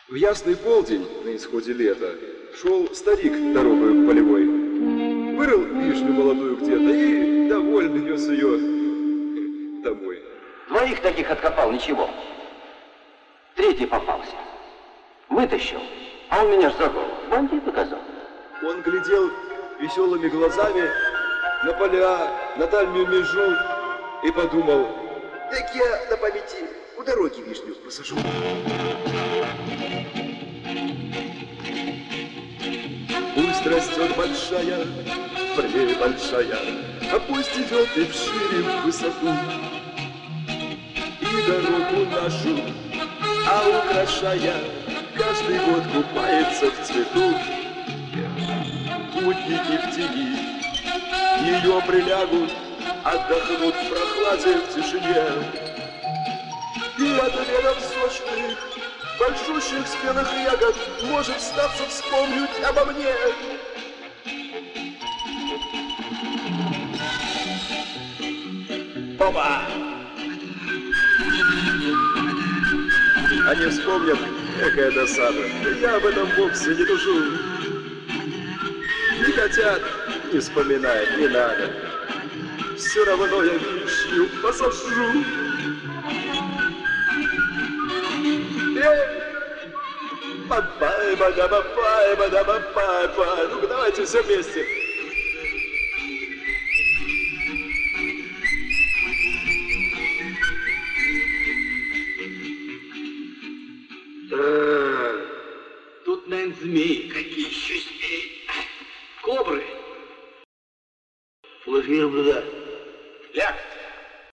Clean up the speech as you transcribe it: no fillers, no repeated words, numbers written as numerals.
В ясный полдень на исходе лета шел старик дорогою полевой. Вырыл вишню молодую где-то и довольно нес ее домой. Двоих таких откопал, ничего. Третий попался. Вытащил, а он меня ж за голову. Бандит показал. Он глядел веселыми глазами на поля, на дальнюю межу и подумал: так я на памяти у дороги вишню посажу. Пусть растет большая, пребольшая, а пусть идет и вшире в высоту, и дорогу нашу, а украшая, каждый год купается в цвету. Путники в тени ее прилягут, отдохнут в прохладе, в тишине. И от рядом сочных, большущих спелых ягод может статься вспомнить обо мне. Опа! Они вспомнят, какая досада. Я об этом вовсе не тушу. Не хотят, не вспоминать, не надо. Все равно я вишню посажу. Папай, бада, папай, бада, папай, ну-ка давайте все вместе.